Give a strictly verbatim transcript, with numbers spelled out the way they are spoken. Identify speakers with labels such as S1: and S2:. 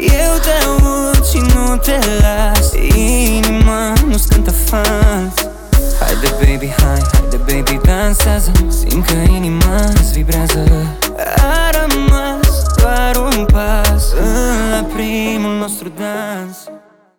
S1: Eu te aud și nu te las, inima nu-ți cântă fals. Haide baby, hai, haide baby, dansează, simt că inima-ți vibrează.